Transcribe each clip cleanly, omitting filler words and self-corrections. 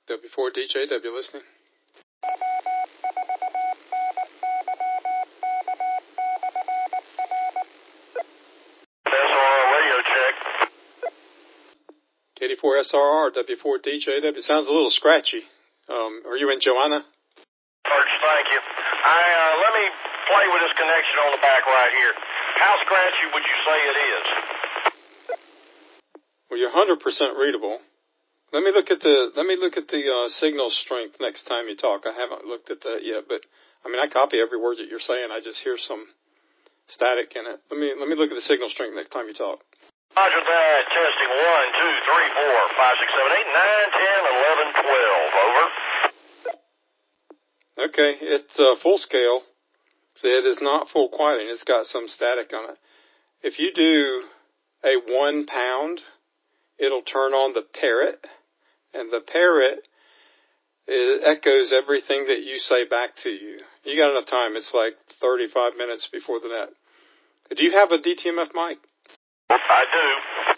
W4DJW listening. SRR radio check. KD4SRR, W4DJW. Sounds a little scratchy. Are you in Joanna? Arch, thank you. Let me play with this connection on the back right here. How scratchy would you say it is? Well, you're 100% readable. Let me look at the signal strength next time you talk. I haven't looked at that yet, but I mean I copy every word that you're saying. I just hear some static in it. Let me look at the signal strength next time you talk. Roger that. Testing 1, 2, 3, 4, 5, 6, 7, 8, 9, 10, 11, 12. Over. Okay, it's full scale. It is not full quieting. It's got some static on it. If you do a 1 pound, it'll turn on the parrot, and the parrot echoes everything that you say back to you. You got enough time. It's like 35 minutes before the net. Do you have a DTMF mic? I do.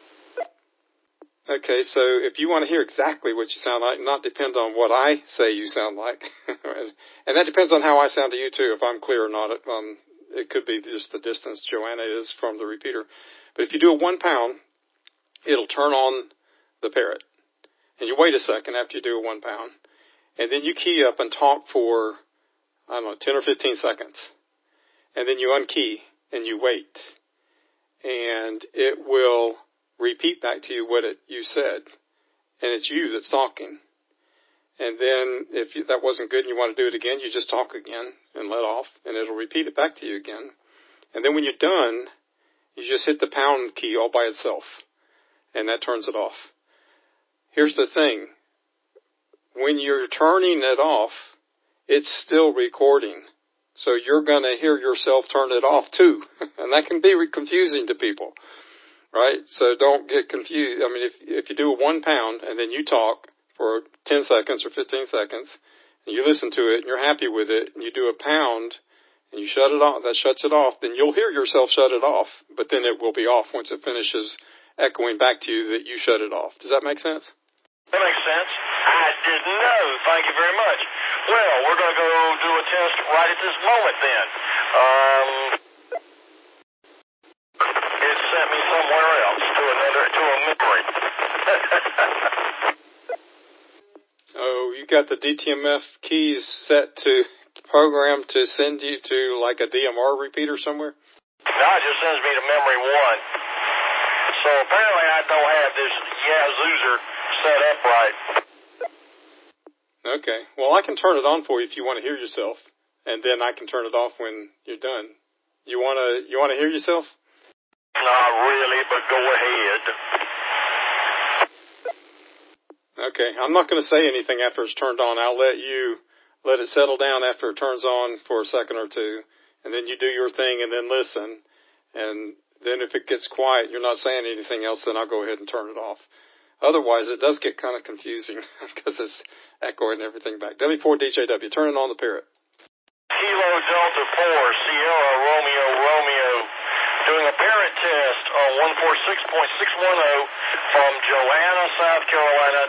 Okay, so if you want to hear exactly what you sound like, not depend on what I say you sound like, and that depends on how I sound to you too, if I'm clear or not. It could be just the distance Joanna is from the repeater. But if you do a 1 pound, it'll turn on the parrot. And you wait a second after you do a 1 pound. And then you key up and talk for, 10 or 15 seconds. And then you unkey and you wait. And it will repeat back to you what you said. And it's you that's talking. And then if that wasn't good and you want to do it again, you just talk again and let off. And it'll repeat it back to you again. And then when you're done, you just hit the pound key all by itself. And that turns it off. Here's the thing. When you're turning it off, it's still recording. So you're going to hear yourself turn it off too. And that can be confusing to people, right? So don't get confused. I mean, if you do a 1 pound and then you talk for 10 seconds or 15 seconds and you listen to it and you're happy with it and you do a pound and you shut it off, that shuts it off, then you'll hear yourself shut it off. But then it will be off once it finishes echoing back to you that you shut it off. Does that make sense? That makes sense. I didn't know. Thank you very much. Well, we're going to go do a test right at this moment then. It sent me somewhere else to a memory. Oh, you got the DTMF keys set to program to send you to like a DMR repeater somewhere? No, it just sends me to memory 1. So apparently I don't have this Yazoozer set up right. Okay. Well, I can turn it on for you if you want to hear yourself, and then I can turn it off when you're done. You want to hear yourself? Not really, but go ahead. Okay. I'm not going to say anything after it's turned on. I'll let it settle down after it turns on for a second or two, and then you do your thing and then listen, and then if it gets quiet, you're not saying anything else, then I'll go ahead and turn it off. Otherwise, it does get kind of confusing because it's echoing everything back. W4DJW, turning on the parrot. Kilo Delta 4, Sierra Romeo Romeo, doing a parrot test on 146.610 from Joanna, South Carolina,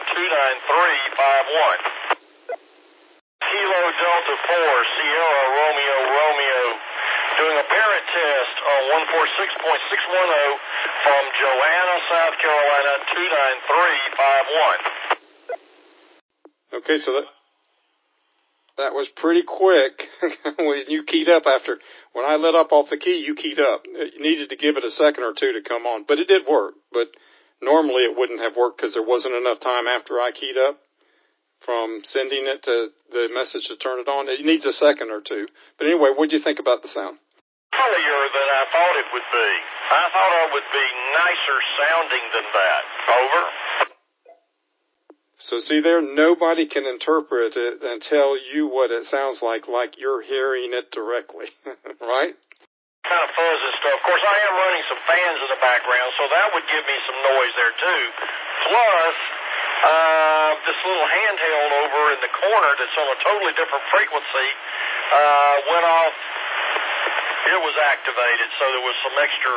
29351. Kilo Delta 4, Sierra Romeo Romeo, doing a parrot test on 146.610 from Joanna, South Carolina, 29351. Okay, so that was pretty quick. When you keyed up when I let up off the key, you keyed up. You needed to give it a second or two to come on, but it did work. But normally it wouldn't have worked because there wasn't enough time after I keyed up from sending it to the message to turn it on. It needs a second or two. But anyway, what did you think about the sound? Earlier than I thought it would be. I thought it would be nicer sounding than that. Over. So see there, nobody can interpret it and tell you what it sounds like you're hearing it directly, right? Kind of fuzz and stuff. Of course, I am running some fans in the background, so that would give me some noise there too. Plus, this little handheld over in the corner that's on a totally different frequency went off. It was activated, so there was some extra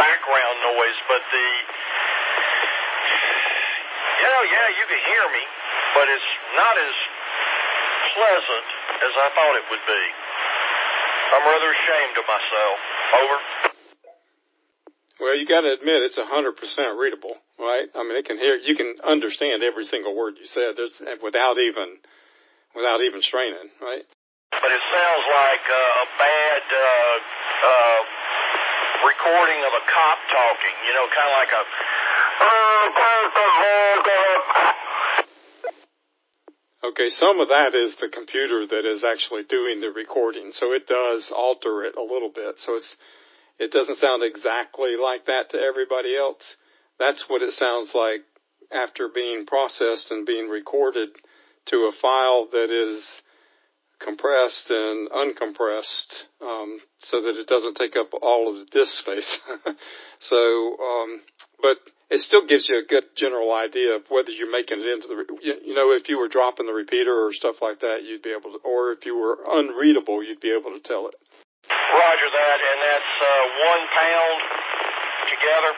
background noise, but yeah, you can hear me. but it's not as pleasant as I thought it would be. I'm rather ashamed of myself. Over. Well, you got to admit it's 100% readable, right? I mean, you can understand every single word you said. Without even straining, right? But it sounds like a bad recording of a cop talking. You know, kind of like a. Okay, some of that is the computer that is actually doing the recording, so it does alter it a little bit. So it doesn't sound exactly like that to everybody else. That's what it sounds like after being processed and being recorded to a file that is compressed and uncompressed, so that it doesn't take up all of the disk space. But it still gives you a good general idea of whether you're making it into if you were dropping the repeater or stuff like that, you'd be able to, or if you were unreadable, you'd be able to tell it. Roger that, and that's 1 pound together?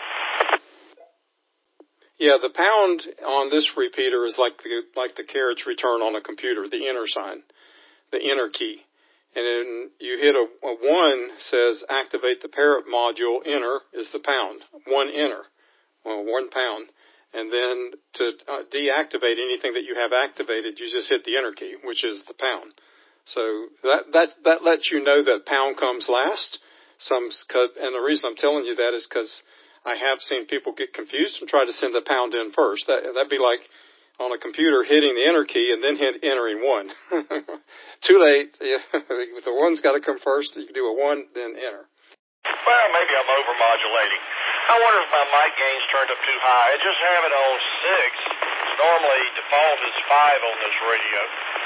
Yeah, the pound on this repeater is like the carriage return on a computer, the enter sign, the enter key. And then you hit a 1 says activate the parrot module, enter is the pound, 1 enter, 1 pound. And then to deactivate anything that you have activated, you just hit the enter key, which is the pound. So that lets you know that pound comes last. And the reason I'm telling you that is because I have seen people get confused and try to send the pound in first. That'd be like on a computer hitting the enter key and then entering 1. Too late. Yeah. The 1's got to come first. You can do a 1, then enter. Well, maybe I'm over-modulating. I wonder if my mic gain's turned up too high. I just have it on 6. Normally, default is 5 on this radio.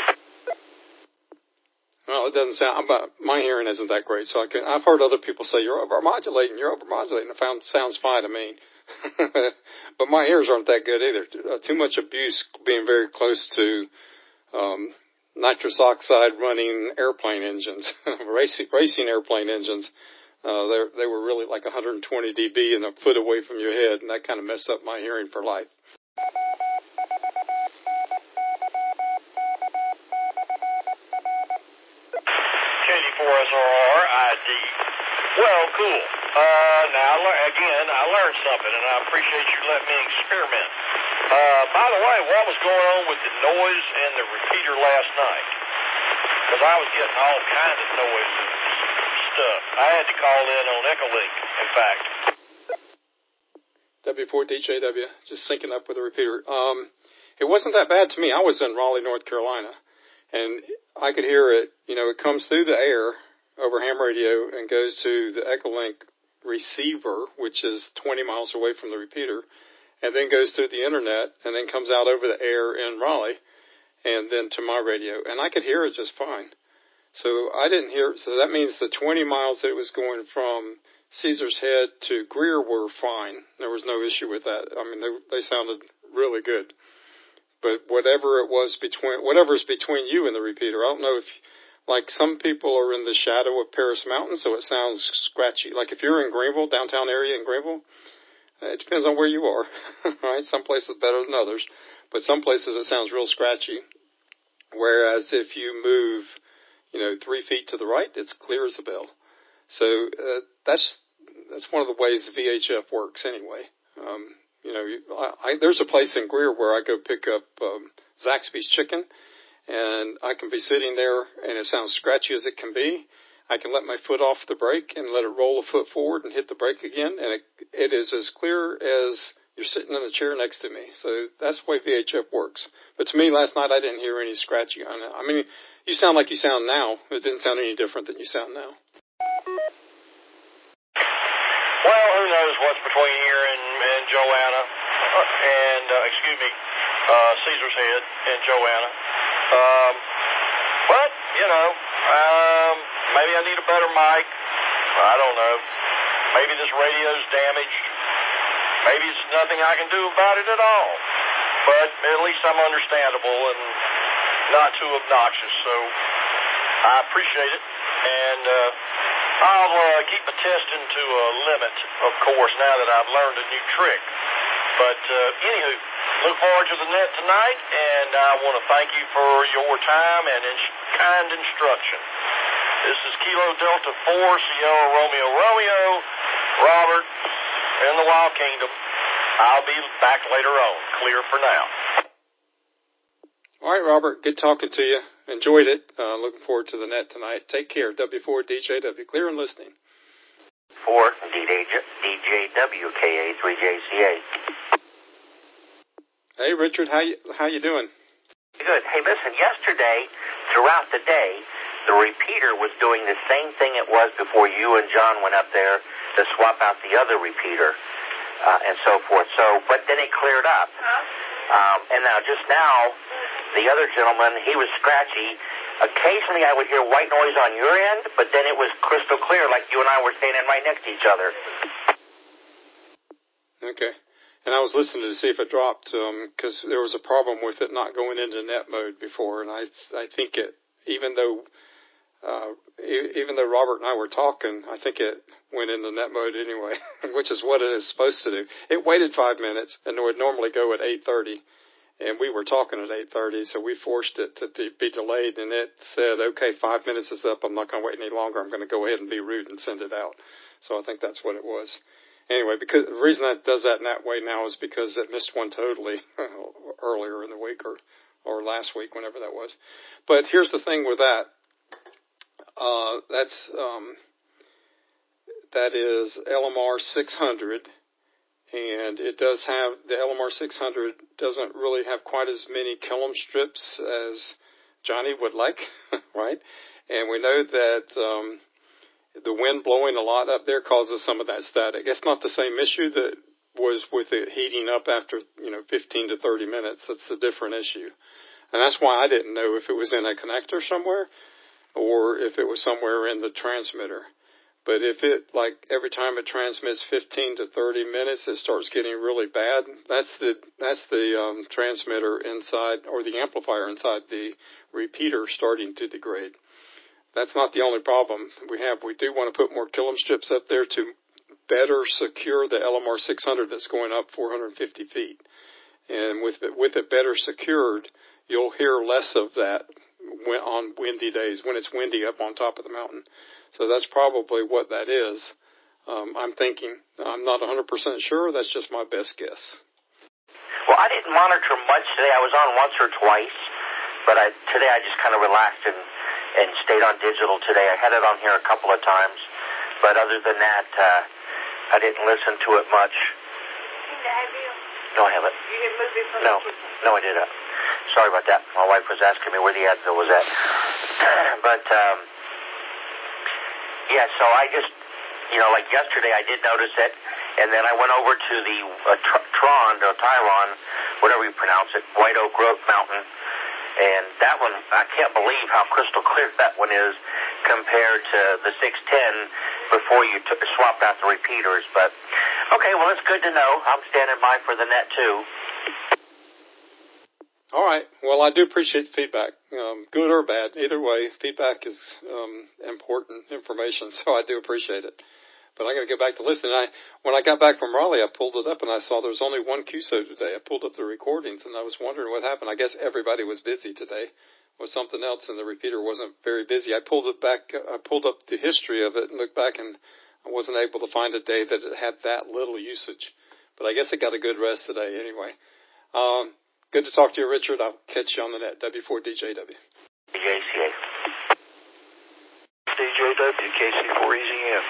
Well, it doesn't sound. My hearing isn't that great, so I've heard other people say you're over-modulating. It sounds fine to me. But my ears aren't that good either. Too much abuse being very close to nitrous oxide running airplane engines, racing airplane engines. They were really like 120 dB and a foot away from your head, and that kind of messed up my hearing for life. KD4SRR ID. Well, cool. Now, again, I learned something, and I appreciate you letting me experiment. By the way, what was going on with the noise and the repeater last night? Because I was getting all kinds of noise and stuff. I had to call in on Echolink, in fact. W4DJW, just syncing up with the repeater. It wasn't that bad to me. I was in Raleigh, North Carolina, and I could hear it. It comes through the air over ham radio and goes to the Echolink receiver, which is 20 miles away from the repeater, and then goes through the internet and then comes out over the air in Raleigh and then to my radio. And I could hear it just fine. So I didn't hear it. So that means the 20 miles that it was going from Caesar's Head to Greer were fine. There was no issue with that. I mean, they sounded really good. But whatever's between you and the repeater, I don't know if, like, some people are in the shadow of Paris Mountain, so it sounds scratchy. Like if you're in Greenville, downtown area in Greenville, it depends on where you are, right? Some places better than others, but some places it sounds real scratchy. Whereas if you move, 3 feet to the right, it's clear as a bell. So that's one of the ways VHF works anyway. There's a place in Greer where I go pick up Zaxby's chicken, and I can be sitting there, and it sounds scratchy as it can be. I can let my foot off the brake and let it roll a foot forward and hit the brake again, and it is as clear as you're sitting in the chair next to me. So that's the way VHF works. But to me, last night, I didn't hear any scratchy on it. I mean, you sound like you sound now. It didn't sound any different than you sound now. Well, who knows what's between here and Joanna, Caesar's Head and Joanna. But, maybe I need a better mic. I don't know. Maybe this radio's damaged. Maybe it's nothing I can do about it at all. But at least I'm understandable and not too obnoxious. So I appreciate it. And I'll keep my testing to a limit, of course, now that I've learned a new trick. But anywho, look forward to the net tonight, and and I want to thank you for your time and kind instruction. This is Kilo Delta 4, Sierra Romeo Romeo, Robert, in the Wild Kingdom. I'll be back later on. Clear for now. All right, Robert, good talking to you. Enjoyed it. Looking forward to the net tonight. Take care. W4DJW, clear and listening. 4 DJWKA3JCA. Hey, Richard, how you doing? Good. Hey, listen, yesterday, throughout the day, the repeater was doing the same thing it was before you and John went up there to swap out the other repeater and so forth. But then it cleared up. And just now, the other gentleman, he was scratchy. Occasionally I would hear white noise on your end, but then it was crystal clear like you and I were standing right next to each other. Okay. And I was listening to see if it dropped because there was a problem with it not going into net mode before. And I think it, even though Robert and I were talking, I think it went into net mode anyway, which is what it is supposed to do. It waited 5 minutes, and it would normally go at 8:30, and we were talking at 8:30, so we forced it to be delayed, and it said, okay, 5 minutes is up. I'm not going to wait any longer. I'm going to go ahead and be rude and send it out. So I think that's what it was. Anyway, because the reason that does that in that way now is because it missed one totally earlier in the week or last week, whenever that was. But here's the thing with that. That is LMR 600, and it does have, the LMR 600 doesn't really have quite as many kilohm strips as Johnny would like, right? And we know that the wind blowing a lot up there causes some of that static. It's not the same issue that was with it heating up after 15 to 30 minutes. That's a different issue, and that's why I didn't know if it was in a connector somewhere or if it was somewhere in the transmitter. But if it, like every time it transmits 15 to 30 minutes, it starts getting really bad, that's the transmitter inside, or the amplifier inside the repeater starting to degrade. That's not the only problem we have. We do want to put more kilohm strips up there to better secure the LMR 600 that's going up 450 feet. And with it better secured, you'll hear less of that on windy days, when it's windy up on top of the mountain. So that's probably what that is. I'm thinking. I'm not 100% sure. That's just my best guess. Well, I didn't monitor much today. I was on once or twice, but today I just kind of relaxed and stayed on digital today. I had it on here a couple of times, but other than that, I didn't listen to it much. No, I haven't. You didn't move it from No, I didn't. Sorry about that. My wife was asking me where the Advil was at. But, yeah, so I just, like yesterday I did notice it, and then I went over to the Tyron, whatever you pronounce it, White Oak Grove Mountain, and that one, I can't believe how crystal clear that one is compared to the 610 before you swapped out the repeaters. But, okay, well, it's good to know. I'm standing by for the net, too. All right. Well, I do appreciate the feedback, good or bad. Either way, feedback is important information, so I do appreciate it. But I got to go back to listening. When I got back from Raleigh, I pulled it up, and I saw there was only one QSO today. I pulled up the recordings, and I was wondering what happened. I guess everybody was busy today with something else, and the repeater wasn't very busy. I pulled up the history of it and looked back, and I wasn't able to find a day that it had that little usage. But I guess it got a good rest today anyway. Good to talk to you, Richard. I'll catch you on the net. W4DJW. DJCA. DJW, KC4EZM.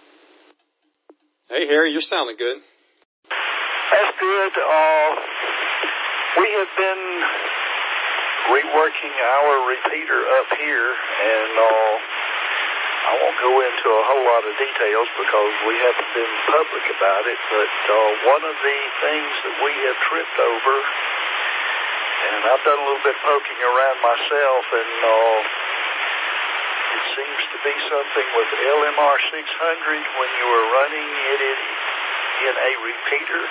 Hey, Harry, you're sounding good. That's good. We have been reworking our repeater up here, and I won't go into a whole lot of details because we haven't been public about it, but one of the things that we have tripped over, and I've done a little bit poking around myself, and it seems to be something with LMR 600 when you are running it in a repeater.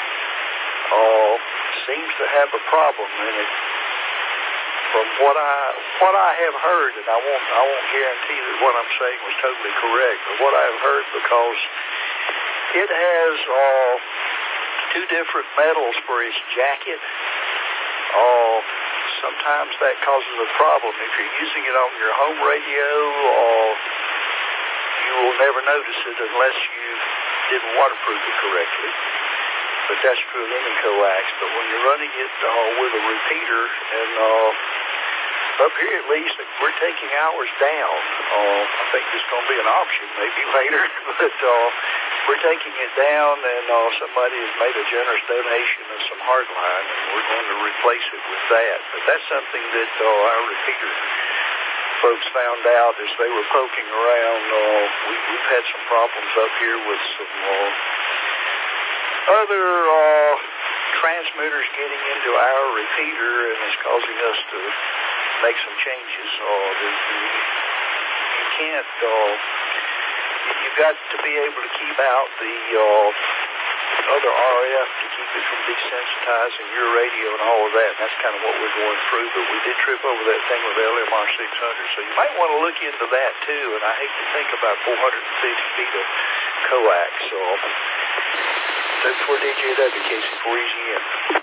Seems to have a problem in it. From what I have heard, and I won't guarantee that what I'm saying was totally correct, but what I have heard, because it has two different metals for its jacket. sometimes that causes a problem. If you're using it on your home radio, you will never notice it unless you didn't waterproof it correctly. But that's true of any coax. But when you're running it with a repeater, and up here at least, we're taking ours down. I think there's going to be an auction maybe later, but we're taking it down, and somebody has made a generous donation of some hardline, and we're going to replace it with that. But that's something that our repeater folks found out as they were poking around. We've had some problems up here with some other transmitters getting into our repeater, and it's causing us to make some changes. You can't, you've got to be able to keep out the other RF to keep it from desensitizing your radio and all of that. And that's kind of what we're going through. But we did trip over that thing with LMR 600. So you might want to look into that too. And I hate to think about 450 feet of coax. So that's for DJW, KC4EZN.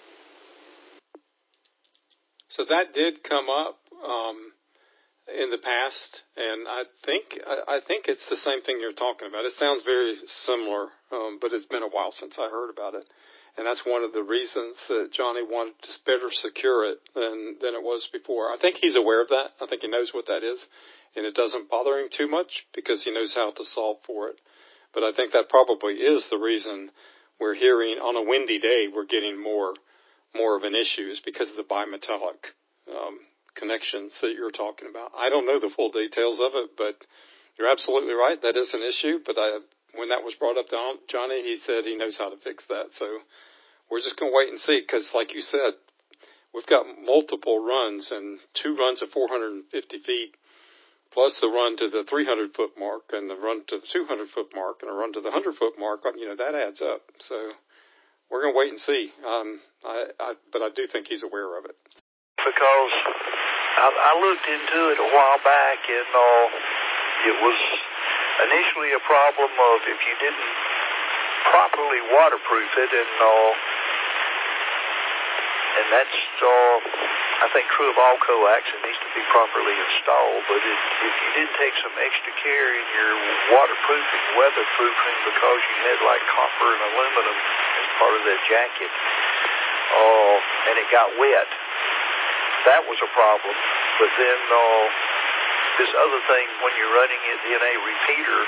So that did come up in the past, and I think it's the same thing you're talking about. It sounds very similar, but it's been a while since I heard about it, and that's one of the reasons that Johnny wanted to better secure it than it was before. I think he's aware of that. I think he knows what that is, and it doesn't bother him too much because he knows how to solve for it. But I think that probably is the reason we're hearing on a windy day we're getting more of an issue is because of the bimetallic connections that you're talking about. I don't know the full details of it, but you're absolutely right. That is an issue. But when that was brought up to Johnny, he said he knows how to fix that. So we're just going to wait and see because, like you said, we've got multiple runs and 2 runs of 450 feet plus the run to the 300-foot mark and the run to the 200-foot mark and a run to the 100-foot mark. You know, that adds up. So we're going to wait and see. But I do think he's aware of it. Because I looked into it a while back, and it was initially a problem of if you didn't properly waterproof it, and that's I think true of all coax. It needs to be properly installed. But if you did take some extra care in your waterproofing, weatherproofing, because you had like copper and aluminum as part of that jacket, and it got wet, that was a problem. But then this other thing, when you're running it in a repeater,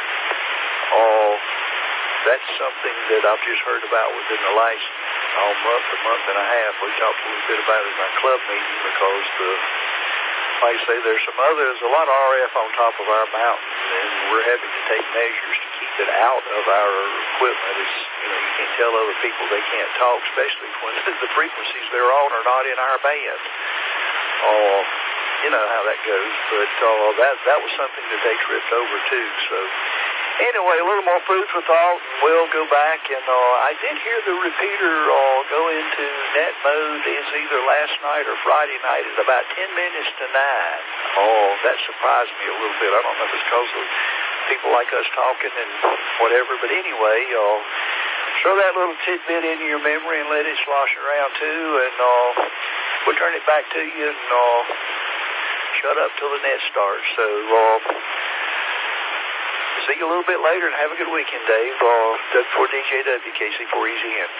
that's something that I've just heard about within the last month and a half. We talked a little bit about it in our club meeting because like I say, there's a lot of RF on top of our mountain, and we're having to take measures to keep it out of our equipment. You can't tell other people they can't talk, especially when the frequencies they're on are not in our band. You know how that goes, but that was something that they tripped over too. So anyway, a little more food for thought. We'll go back, and I did hear the repeater go into net mode. It's either last night or Friday night at about 10 minutes to 9. That surprised me a little bit. I don't know if it's because of people like us talking and whatever, but anyway, throw that little tidbit into your memory and let it slosh around too, and we'll turn it back to you and shut up till the net starts. So see you a little bit later and have a good weekend, Dave. For DJW, KC4EZN.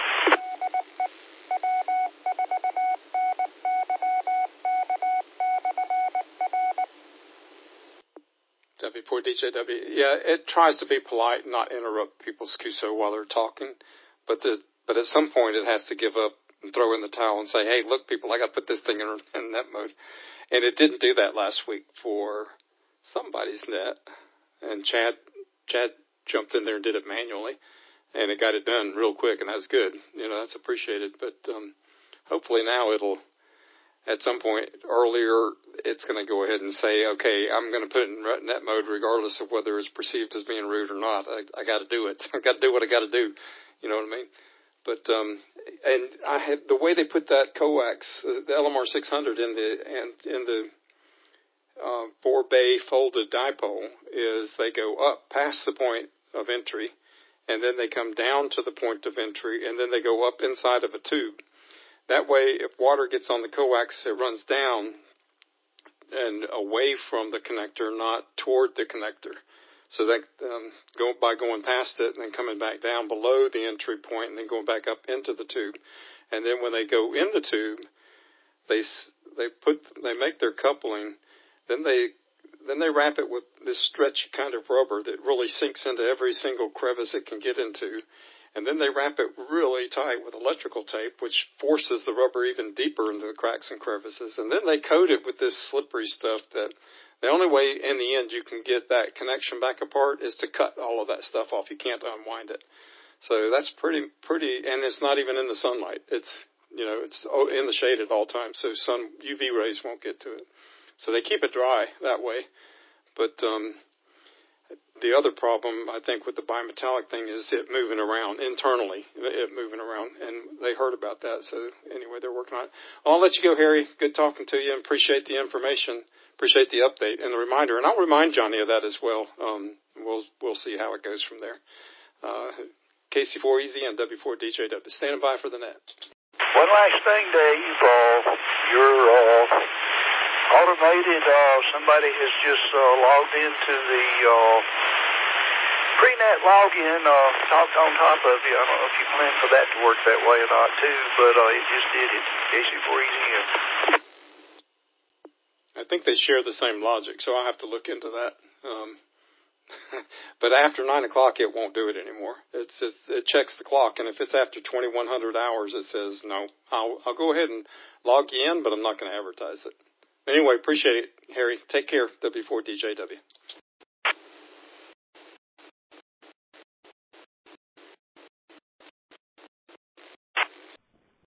W4DJW. Yeah, it tries to be polite and not interrupt people's QSO while they're talking, but at some point it has to give up and throw in the towel and say, hey, look, people, I got to put this thing in net mode. And it didn't do that last week for somebody's net. And Chad jumped in there and did it manually, and it got it done real quick, and that's good. You know, that's appreciated. But hopefully now it'll, at some point earlier, it's going to go ahead and say, okay, I'm going to put it in net mode regardless of whether it's perceived as being rude or not. I got to do it. I got to do what I got to do. You know what I mean? But and I had the way they put that coax, the LMR 600 in the 4-bay folded dipole is they go up past the point of entry, and then they come down to the point of entry, and then they go up inside of a tube. That way, if water gets on the coax, it runs down and away from the connector, not toward the connector. So that by going past it and then coming back down below the entry point and then going back up into the tube. And then when they go in the tube, they make their coupling. Then they wrap it with this stretchy kind of rubber that really sinks into every single crevice it can get into. And then they wrap it really tight with electrical tape, which forces the rubber even deeper into the cracks and crevices. And then they coat it with this slippery stuff that the only way in the end you can get that connection back apart is to cut all of that stuff off. You can't unwind it. So that's pretty, and it's not even in the sunlight. It's in the shade at all times, so UV rays won't get to it. So they keep it dry that way. But the other problem, I think, with the bimetallic thing is it moving around internally, and they heard about that. So anyway, they're working on it. I'll let you go, Harry. Good talking to you, and appreciate the information, appreciate the update and the reminder. And I'll remind Johnny of that as well. We'll see how it goes from there. KC4EZ and W4DJW. Standing by for the net. One last thing, Dave. Your automated, somebody has just logged into the pre-net login, talked on top of you. I don't know if you plan for that to work that way or not, too, but it just did it. KC4EZ. I think they share the same logic, so I'll have to look into that. But after 9 o'clock, it won't do it anymore. It checks the clock, and if it's after 2100 hours, it says, no, I'll go ahead and log you in, but I'm not going to advertise it. Anyway, appreciate it, Harry. Take care, W4DJW.